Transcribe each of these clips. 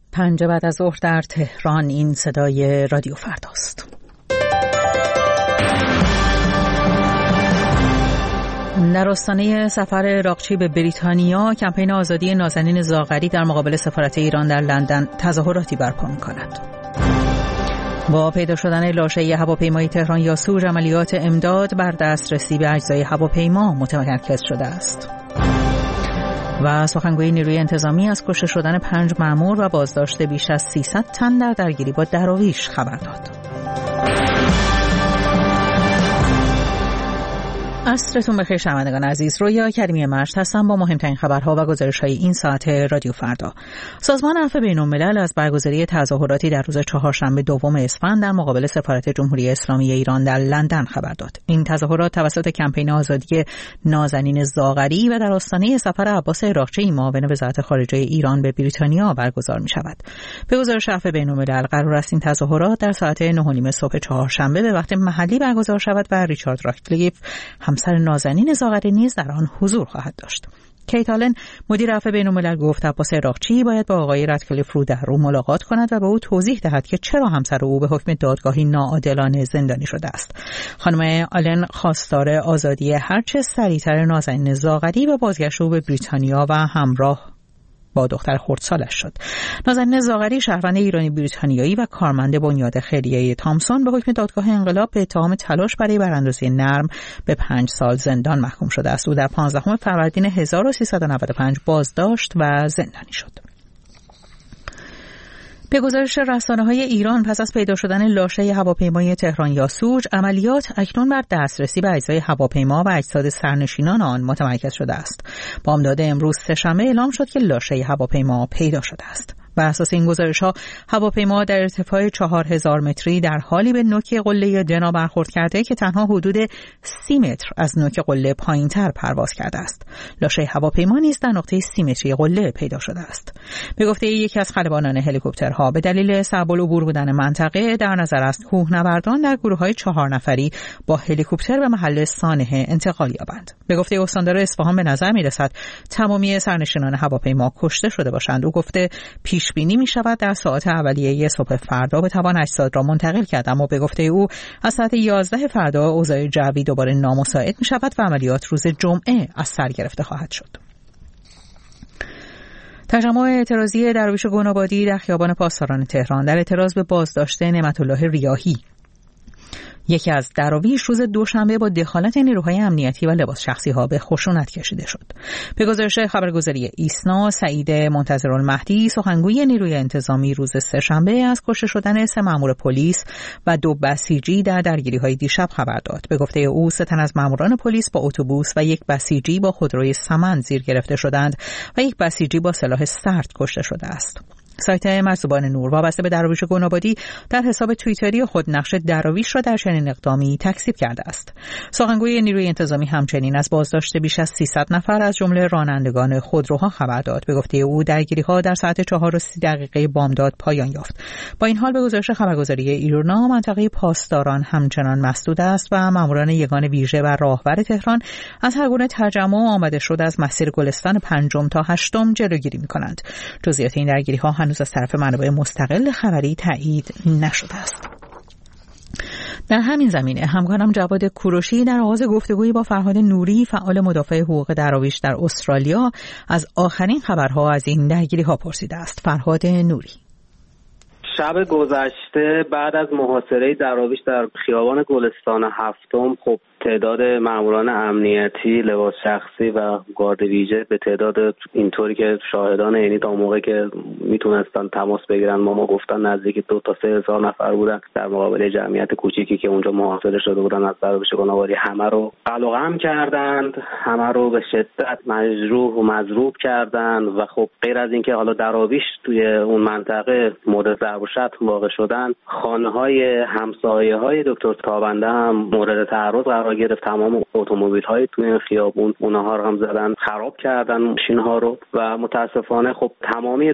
5 بعد از ظهر در تهران. این صدای رادیو فرداست. در آستانه سفر راقچی به بریتانیا، کمپین آزادی نازنین زاغری در مقابل سفارت ایران در لندن تظاهراتی برپا می‌کند. با پیدا شدن لاشه هواپیمای تهران یاسوج، عملیات امداد بر دسترسی به اجزای هواپیما متمرکز شده است. و سخنگوی نیروی انتظامی از کشته شدن 5 مأمور و بازداشت بیش از 300 تن در درگیری با دراویش خبر داد. عصرتون بخیر شنوندگان عزیز. رویا کریمی مشت هستم با مهمترین خبرها و گزارش‌های این ساعت رادیو فردا. سازمان عفو بین‌الملل از برگزاری تظاهراتی در روز چهارشنبه دوم اسفند در مقابل سفارت جمهوری اسلامی ایران در لندن خبر داد. این تظاهرات توسط کمپین آزادی نازنین زاغری و در آستانه سفر عباس عراقچی معاون وزارت خارجه ایران به بریتانیا برگزار می‌شود. به گزارش عفو بین‌الملل قرار است این تظاهرات در ساعت 9:30 صبح چهارشنبه به وقت محلی برگزار شود و ریچارد راکلیف، همسر نازنین زاغری، نیز در آن حضور خواهد داشت. کیت آلن، مدیر عفو بین‌الملل، گفت عباس عراقچی باید با آقای رادکلیف رو در رو ملاقات کند و به او توضیح دهد که چرا همسر او به حکم دادگاهی ناعادلانه زندانی شده است. خانم آلن خواستار آزادی هرچه سریعتر نازنین زاغری و بازگشت او به بریتانیا و همراه با دختر خردسالش شد. نازنین زاغری، شهروند ایرانی بریتانیایی و کارمند بنیاد خیریه تامسون، به حکم دادگاه انقلاب به اتهام تلاش برای براندازی نرم به 5 سال زندان محکوم شده است. او در 15 فروردین 1395 بازداشت و زندانی شد. به گزارش رسانه‌های ایران، پس از پیدا شدن لاشه هواپیمای تهران یاسوج، عملیات اکنون بر دسترسی به اجزای هواپیما و اجساد سرنشینان آن متمرکز شده است. بامداد امروز سه‌شنبه اعلام شد که لاشه هواپیما پیدا شده است. بر اساس این گزارش‌ها، هواپیما در ارتفاع 4000 متری در حالی به نوک قله دنا برخورد کرده که تنها حدود 30 متر از نوک قله پایین‌تر پرواز کرده است. لاشه هواپیما نیز در نقطه 30 متری قله پیدا شده است. به گفته یکی از خلبانان هلیکوپترها، به دلیل صعب العبور بودن منطقه در نظر است کوهنوردان در گروه‌های 4 نفری با هلیکوپتر به محل سانحه انتقال یابند. به گفته استاندار اصفهان، به نظر می‌رسد تمامی سرنشینان هواپیما کشته شده باشند. او گفته پیش بینی می شود در ساعات اولیه صبح فردا بتوان اجساد را منتقل کرد، اما به گفته او از ساعت 11 فردا اوضاع جوی دوباره نامساعد می شود و عملیات روز جمعه از سر گرفته خواهد شد. تجمع اعتراضی درویش گنابادی در خیابان پاسداران تهران در اعتراض به بازداشت نعمت‌الله ریاحی، یکی از دراویش، روز دوشنبه با دخالت نیروهای امنیتی و لباس شخصی ها به خشونت کشیده شد. به گزارش خبرگزاری ایسنا، سعید منتظرالمهدی، سخنگوی نیروی انتظامی، روز سه‌شنبه از کشته شدن 3 مأمور پلیس و 2 بسیجی در درگیری‌های دیشب خبر داد. به گفته او 3 تن از مأموران پلیس با اتوبوس و 1 بسیجی با خودروی سمند زیر گرفته شدند و 1 بسیجی با سلاح سرد کشته شده است. سایت مرزبان نور وابسته به دراویش گنابادی در حساب توییتری خود نقش دراویش را در چنین اقدامی تکذیب کرده است. سخنگوی نیروی انتظامی همچنین از بازداشت بیش از 300 نفر از جمله رانندگان خودروها خبر داد. به گفته او درگیری‌ها در ساعت 4:30 بامداد پایان یافت. با این حال به گزارش خبرگزاری ایرنا، منطقه پاسداران همچنان مسدود است و ماموران یگان ویژه و راهور تهران از هر گونه تجمع آمده شد از مسیر گلستان 5 تا 8 جلوگیری می‌کنند. جزئیات این درگیری‌ها هنوز از طرف منابع مستقل خبری تایید نشده است. در همین زمینه همکارم جواد کوروشی در آغاز گفتگویی با فرهاد نوری، فعال مدافع حقوق دراویش در استرالیا، از آخرین خبرها از این درگیری‌ها پرسیده است. فرهاد نوری: شب گذشته بعد از محاصره دراویش در خیابان گلستان 7، خب تعداد ماموران امنیتی، لباس شخصی و گارد ویژه به تعداد اینطوری که شاهدان، یعنی تا موقعی که میتونستن تماس بگیرن ما گفتن نزدیک 2 تا 3 هزار نفر بودن در مقابل جمعیت کوچیکی که اونجا محاصره شده بودن از دراویش گنابادی. همه رو قلقم کردند، همه رو به شدت مجروح و مضروب کردند و خب غیر از اینکه حالا دراویش توی اون منطقه مورد ضرب و شتم واقع شدن، خانه‌های همسایه‌های دکتر تابنده هم مورد تعرض قرار گرفت. تمام اتومبیل‌های توی خیابون اونها رو هم زدن، خراب کردن ماشین‌ها رو و متاسفانه خب تمامی دراویش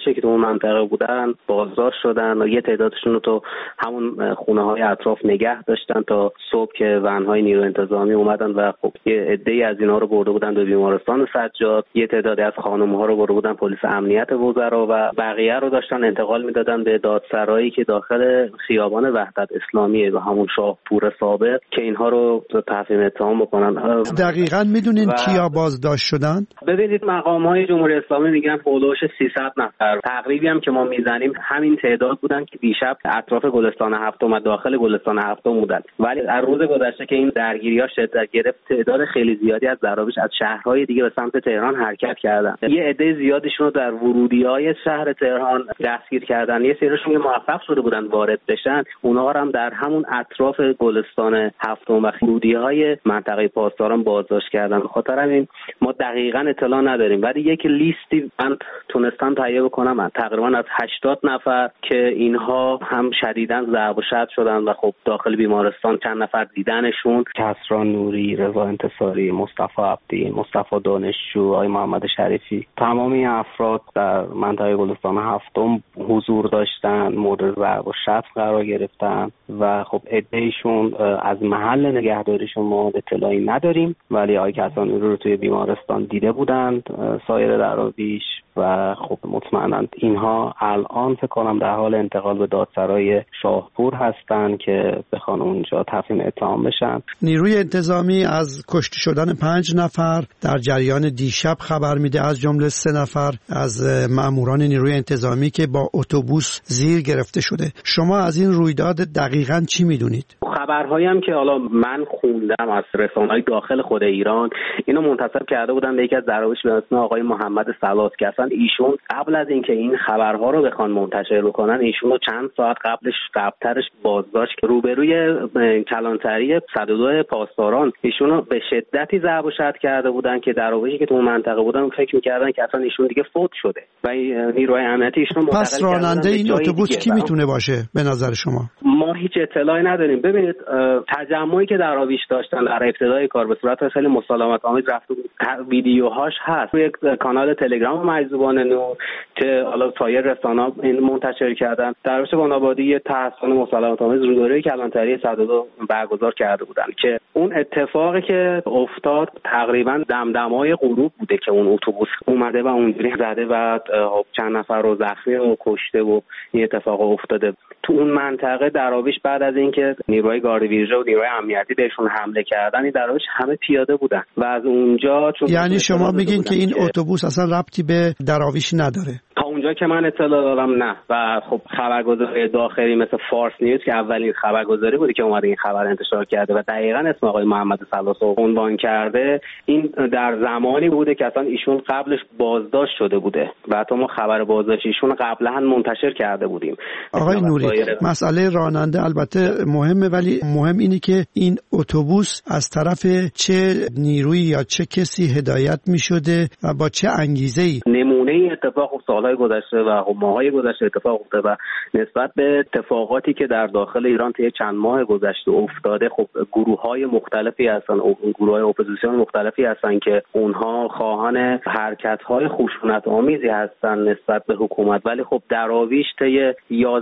درویشی که تو اون منطقه بودن بازداشت شدن و یه تعدادشون رو تو همون خونه‌های اطراف نگه داشتن تا صبح که ون‌های نیروی انتظامی اومدن و خب یه عده‌ای از اینا رو برده بودن به بیمارستان سجاد، یه تعدادی از خانم‌ها رو برده بودن پلیس امنیت وزرا و بقیه رو داشتن انتقال میدادن به دادسرایی که داخل خیابان وحدت اسلامیه و همون شاهپور سابق که اینها رو تفهیم اتهام بکنن. دقیقاً میدونین کیا بازداشت شدن؟ ببینید مقام‌های جمهوری اسلامی میگن حدود 300 نفر. تقریبی هم که ما میزنیم همین تعداد بودن که دیشب اطراف گلستان هفتم و داخل گلستان هفتم بودن. ولی از روز گذشته که این درگیری‌ها شدت گرفت تعداد خیلی زیادی از دراویش از شهرهای دیگه به سمت تهران حرکت کردن. یه عده زیادشون رو در ورودی‌های شهر تهران دستگیر کردن. یه سریشون موفق شده بودن وارد بشن. اونها هم در همون اطراف گلستان هفتم و ورودی‌های منطقه پاسداران بازداشت کردن. به خاطر همین ما دقیقاً اطلاع نداریم، ولی یک لیستی من تونستم تهیه بکنم تقریبا از 80 نفر که اینها هم شدیداً ضرب و شتم شدن و خب داخل بیمارستان چند نفر دیدنشون، کسری نوری، رضا انتصاری، مصطفی عبدی، مصطفی دانشجو، آقای محمد شریفی، تمامی افراد در منطقه گلستان هفتم حضور داشتن، مورد ضرب و شتم قرار گرفتن و خب عده‌ایشون از محل نگهداریشون ما اطلاعی نداریم، ولی آقای کسانی رو توی بیمارستان دیده بودند سایر دراویش و خب مطمئناً اینها الان فکر کنم در حال انتقال به دادسرای شاهپور هستن که بخوان اونجا تفهیم اتهام بشن. نیروی انتظامی از کشته شدن 5 نفر در جریان دیشب خبر میده، از جمله 3 نفر از ماموران نیروی انتظامی که با اتوبوس زیر گرفته شده. شما از این رویداد دقیقاً چی میدونید؟ خبرهایی هم که حالا من خوندم از رسانه‌های داخل خود ایران اینو منتسب کرده بودن به یکی از دراویش به اسم آقای محمد سلاس که اصلا ایشون قبل از اینکه این خبرها رو بخوان منتشر بکنن ایشون رو چند ساعت قبلترش بازداشت که روبروی کلانتری 102 پاسداران ایشون رو به شدتی ضرب و شتم کرده بودن که دراویشی که تو اون منطقه بودن فکر می‌کردن که اصلا ایشون دیگه فوت شده و نیروهای امنیتی ایشون رو پس راننده این اتوبوس کی میتونه باشه به نظر شما؟ ما هیچ اطلاعی نداریم. ببینید تجمعی که دراویش داشتن در ابتدای کار به صورت خیلی مسالمت آمیز رفته بود، ویدیوهاش هست روی کانال تلگرام مجذوبان نور که حالا سایر رسانه‌ها این منتشر کردن. دراویش بنابادی یه تحصیل مسالمت آمیز رو دوره کلانتری 102 برگزار کرده بودن که اون اتفاقی که افتاد تقریبا دمدمای غروب بوده که اون اتوبوس اومده و اونجوری زده و چند نفر رو زخمی و کشته و این اتفاق افتاده. تو اون منطقه دراویش بعد از اینکه نیروهای گارد ویژه و نیروهای امنیتی بهشون حمله کردن این دراویش همه پیاده بودن و از اونجا یعنی شما میگین که این اتوبوس اصلا ربطی به دراویش نداره؟ تا اونجا که من اطلاع دارم نه. و خب خبرگزاری داخلی مثل فارس نیوز که اولین خبرگزاری بوده که اومده این خبر انتشار کرده و دقیقاً اسم آقای محمد سلاس رو عنوان کرده، این در زمانی بوده که اصلا ایشون قبلش بازداشت شده بوده و حتی ما خبر بازداشت ایشون قبلا منتشر کرده بودیم. آقای نوری، مسئله راننده البته مهمه، ولی مهم اینه که این اتوبوس از طرف چه نیرویی یا چه کسی هدایت می‌شده و با چه انگیزه‌ای. نمونه این اتفاق سالهای گذشته و ماهای گذشته اتفاق افتاده و نسبت به اتفاقاتی که در داخل ایران طی چند ماه گذشته افتاده، خب گروه‌های مختلفی هستن، گروه‌های اپوزیسیون مختلفی هستن که اونها خواهان حرکت‌های خشونت‌آمیزی هستن نسبت به حکومت، ولی خب دراویش طی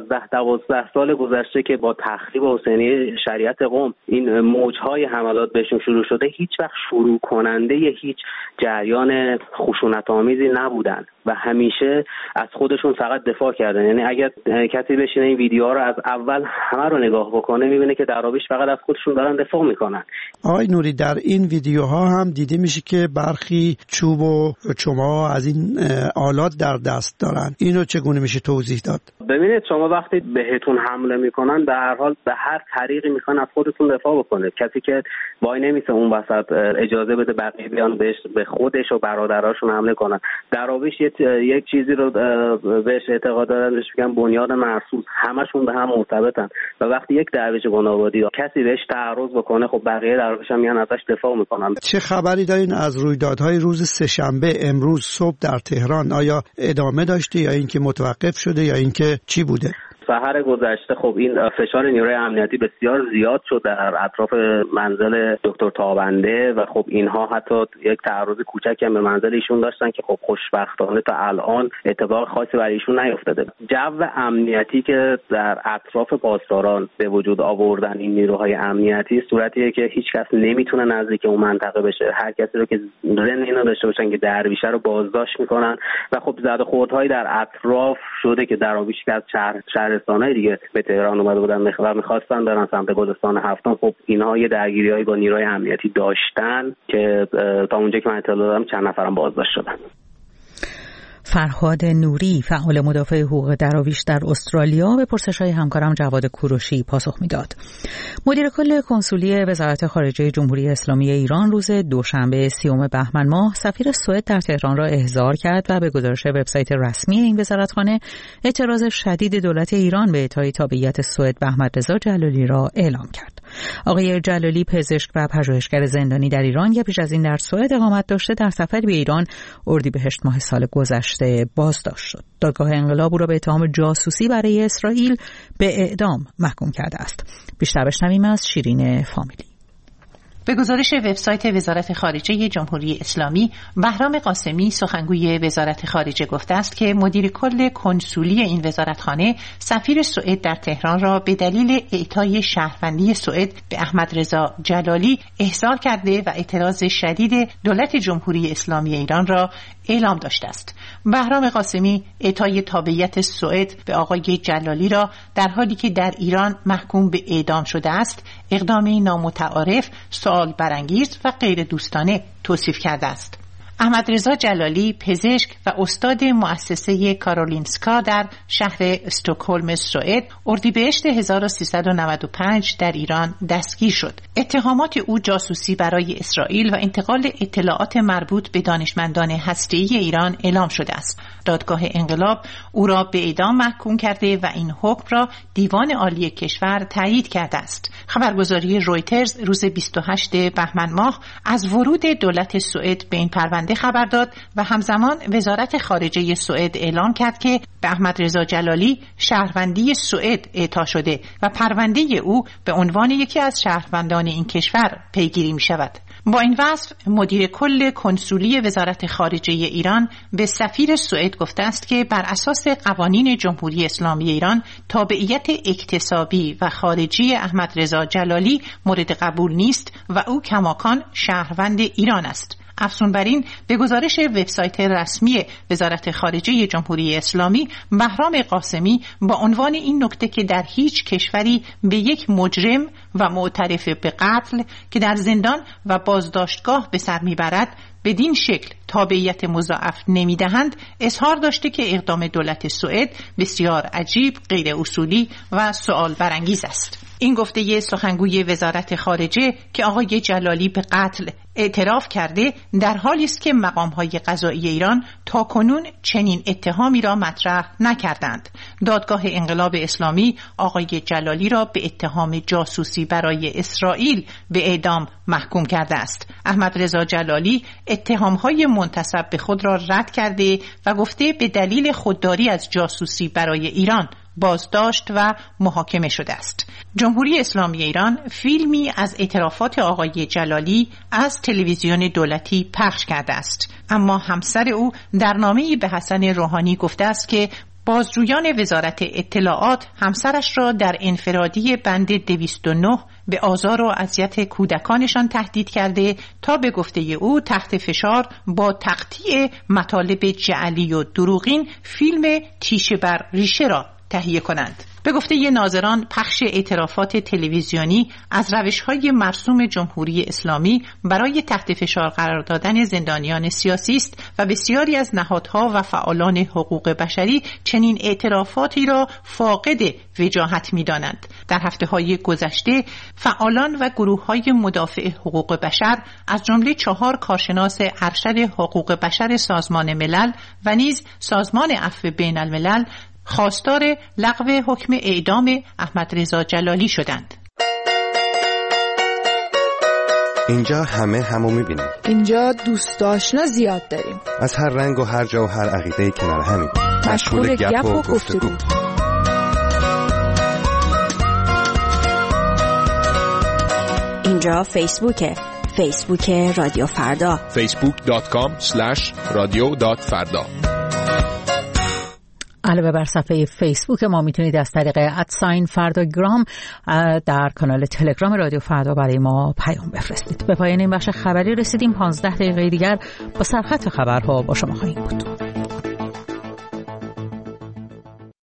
11-12 سال گذشته که با تخریب حسینی شریعت قم این موج‌های حملات بهشون شروع شده، هیچ وقت شروع کننده هیچ جریان خشونت‌آمیزی نبودن و همیشه از خودشون فقط دفاع کردن. یعنی اگر کسی بشینه این ویدیوها رو از اول همه رو نگاه بکنه میبینه که دراویش فقط از خودشون دارن دفاع میکنن. آقای نوری، در این ویدیوها هم دیده میشه که برخی چوب و چما از این آلات در دست دارن. اینو چگونه میشه توضیح داد؟ ببینید شما وقتی بهتون حمله میکنن به هر حال به هر طریقی میخوان از خودتون دفاع بکنه. کسی که وای نمیسه اون وسط اجازه بده بقیه بیان به خودش و برادراشون حمله کنن. دراویش یک چیزی رو بهش اعتقاد دارن، بهش میگن بنیاد مرصوص، همشون به هم مرتبطن و وقتی یک درویش بنابادی کسی بهش تعرض بکنه خب بقیه درویش هم میان ازش دفاع میکنن. چه خبری دارین از رویدادهای روز سه‌شنبه امروز صبح در تهران؟ آیا ادامه داشته یا اینکه متوقف شده یا اینکه چی بوده؟ سحر گذشته خب این فشار نیروی امنیتی بسیار زیاد شد در اطراف منزل دکتر تابنده و خب اینها حتی یک تعرض کوچکی هم به منزل ایشون داشتن که خب خوشبختانه تا الان اتفاق خاصی برای ایشون نیفتاده. جو امنیتی که در اطراف پاسداران به وجود آوردن این نیروهای امنیتی صورتیه که هیچ کس نمیتونه نزدیک اون منطقه بشه. هر کسی رو که ذهن اینو داشته باشن که درویشه رو بازداشت میکنن و خب زد و خوردهایی در اطراف شده که دراویش که از شهرستان‌های دیگه به تهران اومده بودن و می‌خواستن برن سمت گلستان هفتم. خب اینها یه درگیری‌هایی با نیروهای امنیتی داشتن که تا اونجا که من اطلاع دارم چند نفرم بازداشت شدن. فرهاد نوری، فعال مدافع حقوق دراویش در استرالیا، به پرسش‌های همکارم جواد کوروشی پاسخ میداد. مدیر کل کنسولی وزارت خارجه جمهوری اسلامی ایران روز دوشنبه 30 بهمن ماه سفیر سوئد در تهران را احضار کرد و به گزارش وبسایت رسمی این وزارتخانه اعتراض شدید دولت ایران به اعطای تابعیت سوئد به احمدرضا جلالی را اعلام کرد. آقای جلالی پزشک و پژوهشگر زندانی در ایران که پیش از این در سوئد اقامت داشته در سفر به ایران اردیبهشت ماه سال گذشته بازداشت شد. دادگاه انقلاب او را به اتهام جاسوسی برای اسرائیل به اعدام محکوم کرده است. بیشتر بشنویم از شیرین فامیلی. به گزارش وبسایت وزارت خارجه جمهوری اسلامی، بهرام قاسمی سخنگوی وزارت خارجه گفته است که مدیر کل کنسولی این وزارتخانه سفیر سوئد در تهران را به دلیل اعطای شهروندی سوئد به احمدرضا جلالی احضار کرده و اعتراض شدید دولت جمهوری اسلامی ایران را اعلام داشته است. بهرام قاسمی اعطای تابعیت سوئد به آقای جلالی را در حالی که در ایران محکوم به اعدام شده است اقدامی نامتعارف، سوال برانگیز و غیر دوستانه توصیف کرده است. احمدرضا جلالی پزشک و استاد مؤسسه کارولینسکا در شهر استکهلم سوئد اردیبهشت 1395 در ایران دستگیر شد. اتهامات او جاسوسی برای اسرائیل و انتقال اطلاعات مربوط به دانشمندان هسته‌ای ایران اعلام شده است. دادگاه انقلاب او را به اعدام محکوم کرده و این حکم را دیوان عالی کشور تایید کرده است. خبرگزاری رویترز روز 28 بهمن ماه از ورود دولت سوئد به این پرونده خبر داد و همزمان وزارت خارجه سوئد اعلام کرد که به احمدرضا جلالی شهروندی سوئد اعطا شده و پرونده او به عنوان یکی از شهروندان این کشور پیگیری می شود. با این وصف مدیر کل کنسولی وزارت خارجه ایران به سفیر سوئد گفته است که بر اساس قوانین جمهوری اسلامی ایران تابعیت اکتسابی و خارجی احمدرضا جلالی مورد قبول نیست و او کماکان شهروند ایران است. افزون بر این به گزارش وبسایت رسمی وزارت خارجه جمهوری اسلامی، بهرام قاسمی با عنوان این نکته که در هیچ کشوری به یک مجرم و معترف به قتل که در زندان و بازداشتگاه به سر میبرد بدین شکل تابعیت مضاعف نمیدهند، اظهار داشته که اقدام دولت سوئد بسیار عجیب، غیر اصولی و سوال برانگیز است. این گفته سخنگوی وزارت خارجه که آقای جلالی به قتل اعتراف کرده در حالی است که مقام‌های قضایی ایران تاکنون چنین اتهامی را مطرح نکردند. دادگاه انقلاب اسلامی آقای جلالی را به اتهام جاسوسی برای اسرائیل به اعدام محکوم کرده است. احمدرضا جلالی اتهام‌های منتسب به خود را رد کرده و گفته به دلیل خودداری از جاسوسی برای ایران بازداشت و محاکمه شده است. جمهوری اسلامی ایران فیلمی از اعترافات آقای جلالی از تلویزیون دولتی پخش کرده است، اما همسر او در نامه‌ای به حسن روحانی گفته است که بازجویان وزارت اطلاعات همسرش را در انفرادی بند 209 به آزار و اذیت کودکانشان تهدید کرده تا به گفته او تحت فشار با تقطیع مطالب جعلی و دروغین فیلم تیشه بر ریشه را تهیه کنند. به گفته ناظران پخش اعترافات تلویزیونی از روش‌های مرسوم جمهوری اسلامی برای تحت فشار قرار دادن زندانیان سیاسی است و بسیاری از نهادها و فعالان حقوق بشری چنین اعترافاتی را فاقد وجاهت می‌دانند. در هفته‌های گذشته فعالان و گروه‌های مدافع حقوق بشر از جمله 4 کارشناس ارشد حقوق بشر سازمان ملل و نیز سازمان عفو بین الملل خواستار لغو حکم اعدام احمدرضا جلالی شدند. اینجا همه همو میبینیم. اینجا دوست آشنا زیاد داریم. از هر رنگ و هر جا و هر عقیده‌ای کنار همیم. مشغول گپ و گفتگو. اینجا فیسبوک رادیو فردا. facebook.com/radio.farda. علاوه بر صفحه فیسبوک ما میتونید از طریق @فرداگرام در کانال تلگرام رادیو فردا برای ما پیام بفرستید. به پایان این بخش خبری رسیدیم. 15 دقیقه دیگر با سرخط خبرها با شما خواهیم بود.